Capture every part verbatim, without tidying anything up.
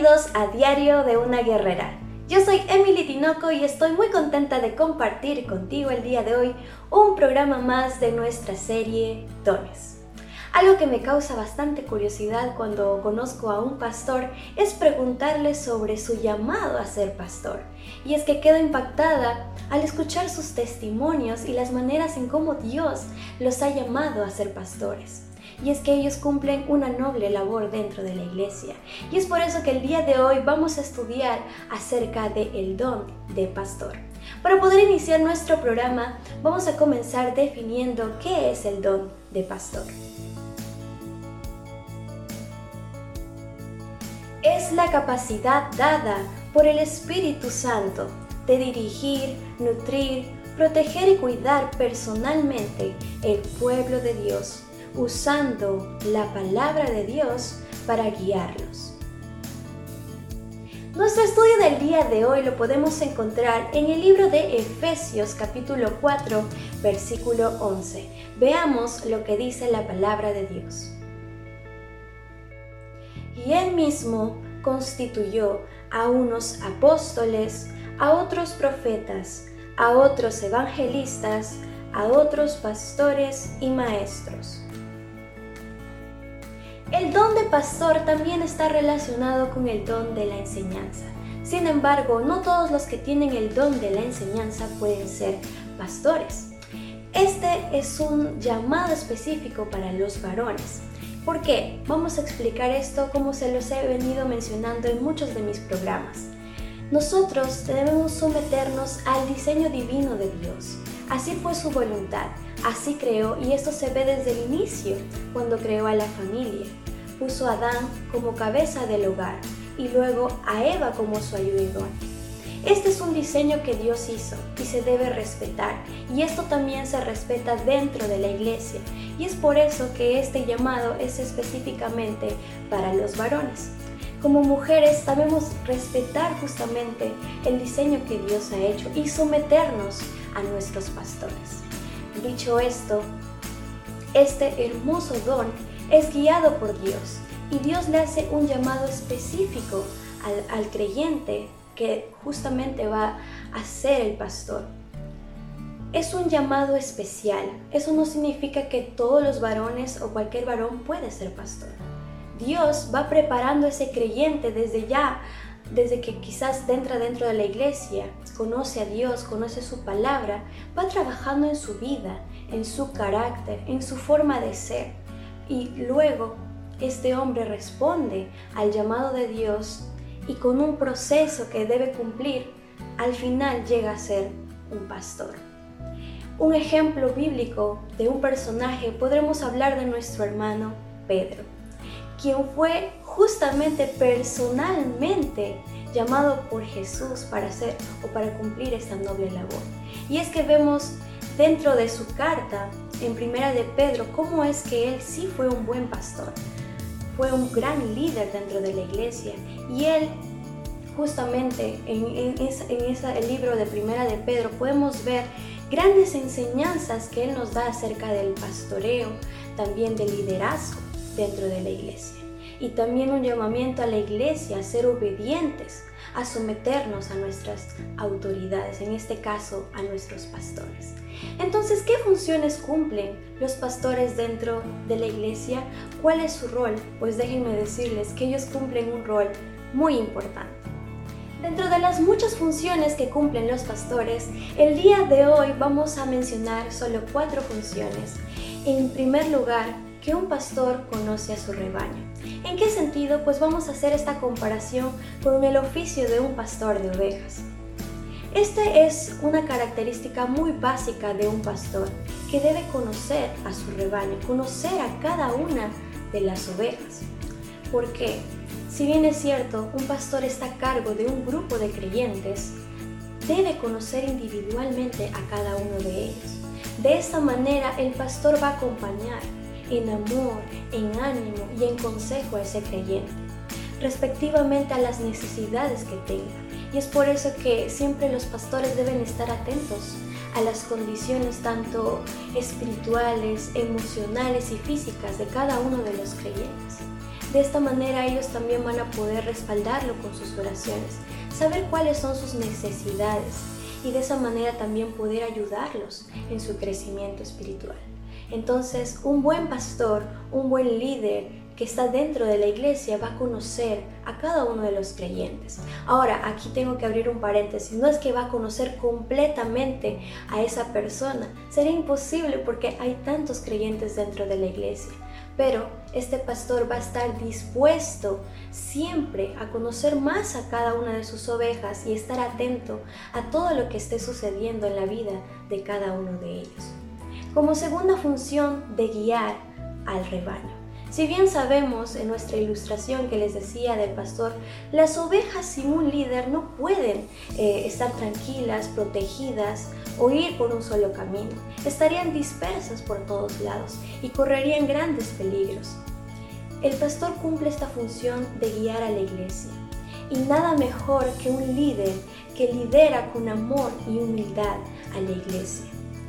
Bienvenidos a Diario de una Guerrera. Yo soy Emily Tinoco y estoy muy contenta de compartir contigo el día de hoy un programa más de nuestra serie Dones. Algo que me causa bastante curiosidad cuando conozco a un pastor es preguntarle sobre su llamado a ser pastor. Y es que quedo impactada al escuchar sus testimonios y las maneras en cómo Dios los ha llamado a ser pastores. Y es que ellos cumplen una noble labor dentro de la iglesia. Y es por eso que el día de hoy vamos a estudiar acerca del don de pastor. Para poder iniciar nuestro programa, vamos a comenzar definiendo qué es el don de pastor. Es la capacidad dada por el Espíritu Santo de dirigir, nutrir, proteger y cuidar personalmente el pueblo de Dios, usando la palabra de Dios para guiarlos. Nuestro estudio del día de hoy lo podemos encontrar en el libro de Efesios capítulo cuatro, versículo once. Veamos lo que dice la palabra de Dios. Y Él mismo constituyó a unos apóstoles, a otros profetas, a otros evangelistas, a otros pastores y maestros. El don de pastor también está relacionado con el don de la enseñanza. Sin embargo, no todos los que tienen el don de la enseñanza pueden ser pastores. Este es un llamado específico para los varones. ¿Por qué? Vamos a explicar esto como se los he venido mencionando en muchos de mis programas. Nosotros debemos someternos al diseño divino de Dios. Así fue su voluntad, así creó, y esto se ve desde el inicio, cuando creó a la familia. Puso a Adán como cabeza del hogar y luego a Eva como su ayudador. Este es un diseño que Dios hizo y se debe respetar, y esto también se respeta dentro de la iglesia, y es por eso que este llamado es específicamente para los varones. Como mujeres debemos respetar justamente el diseño que Dios ha hecho y someternos a nuestros pastores. Dicho esto, este hermoso don es guiado por Dios, y Dios le hace un llamado específico al, al creyente que justamente va a ser el pastor. Es un llamado especial. Eso no significa que todos los varones o cualquier varón puede ser pastor. Dios va preparando a ese creyente desde ya, desde que quizás entra dentro de la iglesia, conoce a Dios, conoce su palabra, va trabajando en su vida, en su carácter, en su forma de ser. Y luego este hombre responde al llamado de Dios y con un proceso que debe cumplir, al final llega a ser un pastor. Un ejemplo bíblico de un personaje podremos hablar de nuestro hermano Pedro, quien fue justamente personalmente llamado por Jesús para hacer o para cumplir esta noble labor. Y es que vemos dentro de su carta en Primera de Pedro cómo es que él sí fue un buen pastor. Fue un gran líder dentro de la iglesia, y él justamente en, en, esa, en esa, el libro de Primera de Pedro podemos ver grandes enseñanzas que él nos da acerca del pastoreo, también del liderazgo dentro de la iglesia, y también un llamamiento a la iglesia a ser obedientes, a someternos a nuestras autoridades, en este caso a nuestros pastores. Entonces, ¿qué funciones cumplen los pastores dentro de la iglesia? ¿Cuál es su rol? Pues déjenme decirles que ellos cumplen un rol muy importante. Dentro de las muchas funciones que cumplen los pastores, el día de hoy vamos a mencionar solo cuatro funciones. En primer lugar, que un pastor conoce a su rebaño. ¿En qué sentido? Pues vamos a hacer esta comparación con el oficio de un pastor de ovejas. Esta es una característica muy básica de un pastor, que debe conocer a su rebaño, conocer a cada una de las ovejas. ¿Por qué? Si bien es cierto, un pastor está a cargo de un grupo de creyentes, debe conocer individualmente a cada uno de ellos. De esta manera, el pastor va a acompañar en amor, en ánimo y en consejo a ese creyente, respectivamente a las necesidades que tenga. Y es por eso que siempre los pastores deben estar atentos a las condiciones tanto espirituales, emocionales y físicas de cada uno de los creyentes. De esta manera ellos también van a poder respaldarlo con sus oraciones, saber cuáles son sus necesidades y de esa manera también poder ayudarlos en su crecimiento espiritual. Entonces, un buen pastor, un buen líder que está dentro de la iglesia va a conocer a cada uno de los creyentes. Ahora, aquí tengo que abrir un paréntesis. No es que va a conocer completamente a esa persona. Sería imposible porque hay tantos creyentes dentro de la iglesia. Pero este pastor va a estar dispuesto siempre a conocer más a cada una de sus ovejas y estar atento a todo lo que esté sucediendo en la vida de cada uno de ellos. Como segunda función de guiar al rebaño. Si bien sabemos en nuestra ilustración que les decía del pastor, las ovejas sin un líder no pueden eh, estar tranquilas, protegidas o ir por un solo camino. Estarían dispersas por todos lados y correrían grandes peligros. El pastor cumple esta función de guiar a la iglesia. Y nada mejor que un líder que lidera con amor y humildad a la iglesia.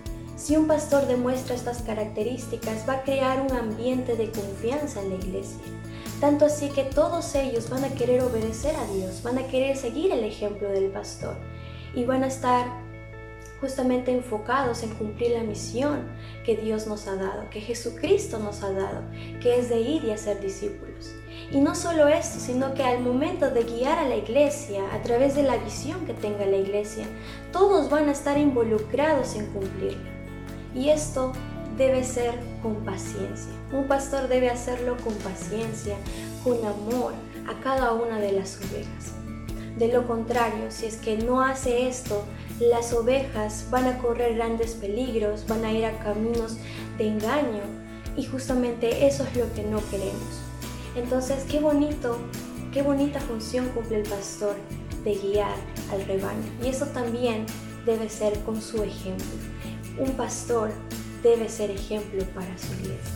Si un pastor demuestra estas características, va a crear un ambiente de confianza en la iglesia. Tanto así que todos ellos van a querer obedecer a Dios, van a querer seguir el ejemplo del pastor y van a estar justamente enfocados en cumplir la misión que Dios nos ha dado, que Jesucristo nos ha dado, que es de ir y hacer discípulos. Y no solo esto, sino que al momento de guiar a la iglesia, a través de la visión que tenga la iglesia, todos van a estar involucrados en cumplirla. Y esto debe ser con paciencia. Un pastor debe hacerlo con paciencia, con amor a cada una de las ovejas. De lo contrario, si es que no hace esto, las ovejas van a correr grandes peligros, van a ir a caminos de engaño y justamente eso es lo que no queremos. Entonces, qué bonito, qué bonita función cumple el pastor de guiar al rebaño. Y eso también debe ser con su ejemplo. Un pastor debe ser ejemplo para su iglesia.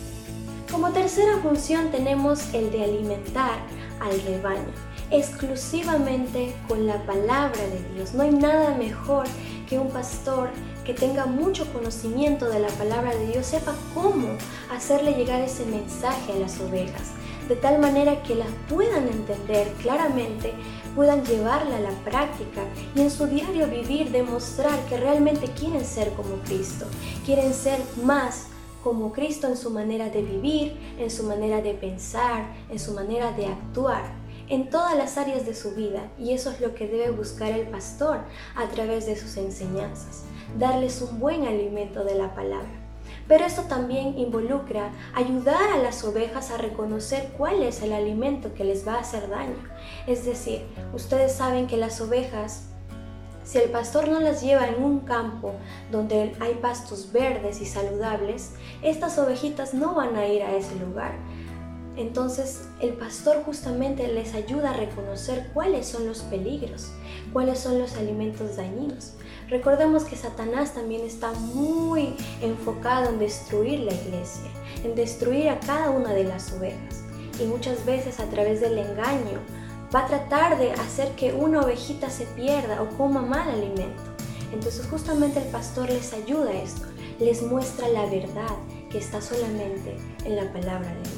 Como tercera función tenemos el de alimentar al rebaño, exclusivamente con la palabra de Dios. No hay nada mejor que un pastor que tenga mucho conocimiento de la palabra de Dios, sepa cómo hacerle llegar ese mensaje a las ovejas, de tal manera que las puedan entender claramente, puedan llevarla a la práctica y en su diario vivir demostrar que realmente quieren ser como Cristo, quieren ser más como Cristo en su manera de vivir, en su manera de pensar, en su manera de actuar, en todas las áreas de su vida. Y eso es lo que debe buscar el pastor a través de sus enseñanzas, darles un buen alimento de la palabra. Pero esto también involucra ayudar a las ovejas a reconocer cuál es el alimento que les va a hacer daño. Es decir, ustedes saben que las ovejas, si el pastor no las lleva en un campo donde hay pastos verdes y saludables, estas ovejitas no van a ir a ese lugar. Entonces, el pastor justamente les ayuda a reconocer cuáles son los peligros, cuáles son los alimentos dañinos. Recordemos que Satanás también está muy enfocado en destruir la iglesia, en destruir a cada una de las ovejas. Y muchas veces a través del engaño va a tratar de hacer que una ovejita se pierda o coma mal alimento. Entonces justamente el pastor les ayuda a esto, les muestra la verdad que está solamente en la palabra de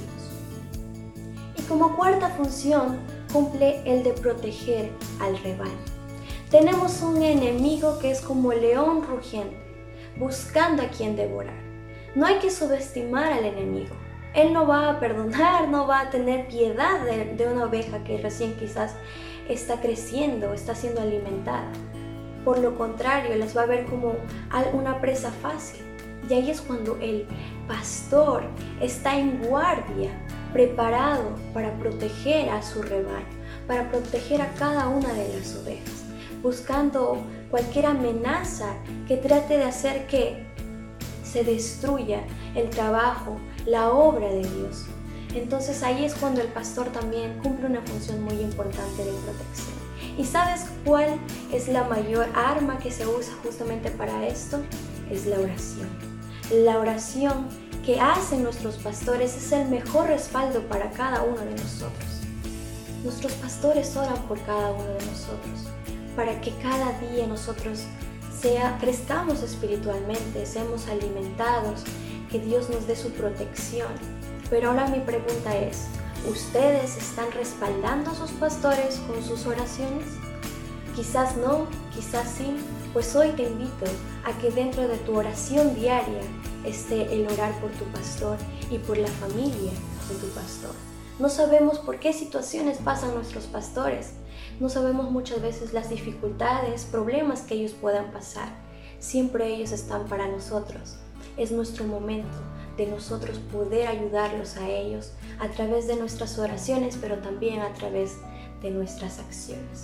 Dios. Y como cuarta función cumple el de proteger al rebaño. Tenemos un enemigo que es como el león rugiente, buscando a quien devorar. No hay que subestimar al enemigo. Él no va a perdonar, no va a tener piedad de, de una oveja que recién quizás está creciendo, está siendo alimentada. Por lo contrario, las va a ver como una presa fácil. Y ahí es cuando el pastor está en guardia, preparado para proteger a su rebaño, para proteger a cada una de las ovejas, buscando cualquier amenaza que trate de hacer que se destruya el trabajo, la obra de Dios. Entonces ahí es cuando el pastor también cumple una función muy importante de protección. ¿Y sabes cuál es la mayor arma que se usa justamente para esto? Es la oración. La oración que hacen nuestros pastores es el mejor respaldo para cada uno de nosotros. Nuestros pastores oran por cada uno de nosotros, para que cada día nosotros sea, crezcamos espiritualmente, seamos alimentados, que Dios nos dé su protección. Pero ahora mi pregunta es, ¿Ustedes están respaldando a sus pastores con sus oraciones? Quizás no, quizás sí, pues hoy te invito a que dentro de tu oración diaria esté el orar por tu pastor y por la familia de tu pastor. No sabemos por qué situaciones pasan nuestros pastores, no sabemos muchas veces las dificultades, problemas que ellos puedan pasar. Siempre ellos están para nosotros. Es nuestro momento de nosotros poder ayudarlos a ellos a través de nuestras oraciones, pero también a través de nuestras acciones.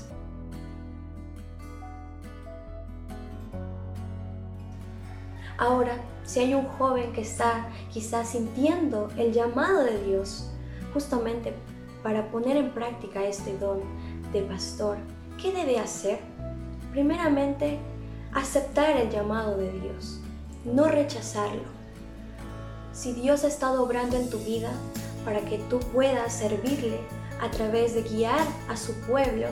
Ahora, si hay un joven que está quizás sintiendo el llamado de Dios justamente para poner en práctica este don de pastor, ¿qué debe hacer? Primeramente, aceptar el llamado de Dios, no rechazarlo. Si Dios ha estado obrando en tu vida para que tú puedas servirle a través de guiar a su pueblo,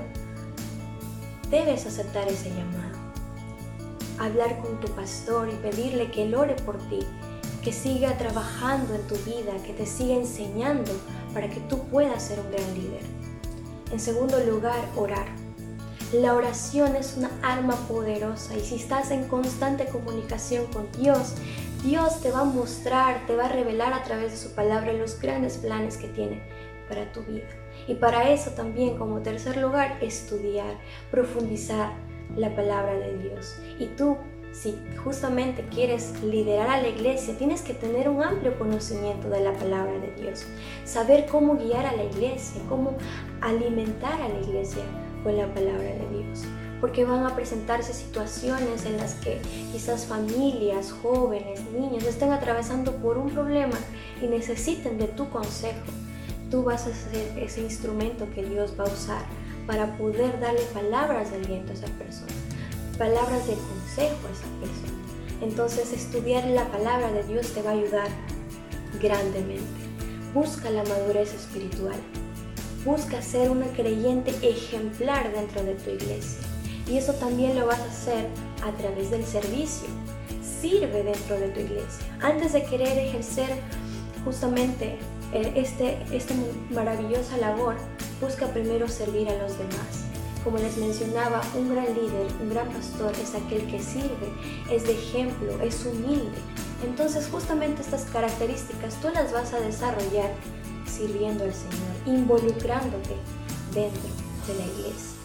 debes aceptar ese llamado. Hablar con tu pastor y pedirle que él ore por ti, que siga trabajando en tu vida, que te siga enseñando para que tú puedas ser un gran líder. En segundo lugar, orar. La oración es una arma poderosa y si estás en constante comunicación con Dios, Dios te va a mostrar, te va a revelar a través de su palabra los grandes planes que tiene para tu vida. Y para eso también, como tercer lugar, estudiar, profundizar la palabra de Dios. Y tú, si justamente quieres liderar a la iglesia, tienes que tener un amplio conocimiento de la palabra de Dios, saber cómo guiar a la iglesia, cómo alimentar a la iglesia con la palabra de Dios, porque van a presentarse situaciones en las que quizás familias, jóvenes, niños estén atravesando por un problema y necesiten de tu consejo. Tú vas a ser ese instrumento que Dios va a usar para poder darle palabras de aliento a esa persona, palabras de consejo a esa persona. Entonces, estudiar la palabra de Dios te va a ayudar grandemente. Busca la madurez espiritual. Busca ser una creyente ejemplar dentro de tu iglesia. Y eso también lo vas a hacer a través del servicio. Sirve dentro de tu iglesia. Antes de querer ejercer justamente este, esta maravillosa labor, busca primero servir a los demás. Como les mencionaba, un gran líder, un gran pastor es aquel que sirve, es de ejemplo, es humilde. Entonces justamente estas características tú las vas a desarrollar sirviendo al Señor, involucrándote dentro de la iglesia.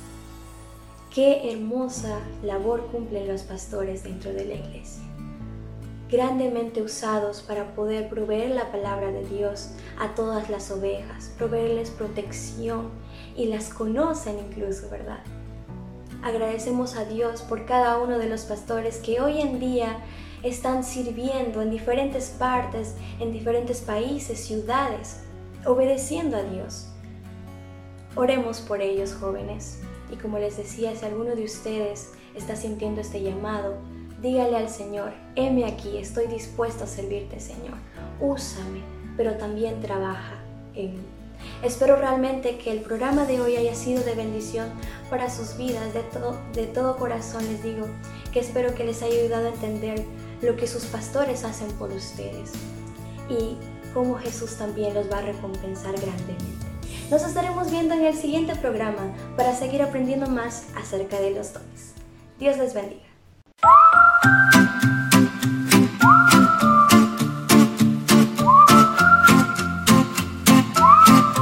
Qué hermosa labor cumplen los pastores dentro de la iglesia, grandemente usados para poder proveer la palabra de Dios a todas las ovejas, proveerles protección y las conocen incluso, ¿verdad? Agradecemos a Dios por cada uno de los pastores que hoy en día están sirviendo en diferentes partes, en diferentes países, ciudades, obedeciendo a Dios. Oremos por ellos, jóvenes, y como les decía, si alguno de ustedes está sintiendo este llamado, dígale al Señor: heme aquí, estoy dispuesto a servirte, Señor. Úsame, pero también trabaja en mí. Espero realmente que el programa de hoy haya sido de bendición para sus vidas. De todo, de todo corazón les digo que espero que les haya ayudado a entender lo que sus pastores hacen por ustedes y cómo Jesús también los va a recompensar grandemente. Nos estaremos viendo en el siguiente programa para seguir aprendiendo más acerca de los dones. Dios les bendiga.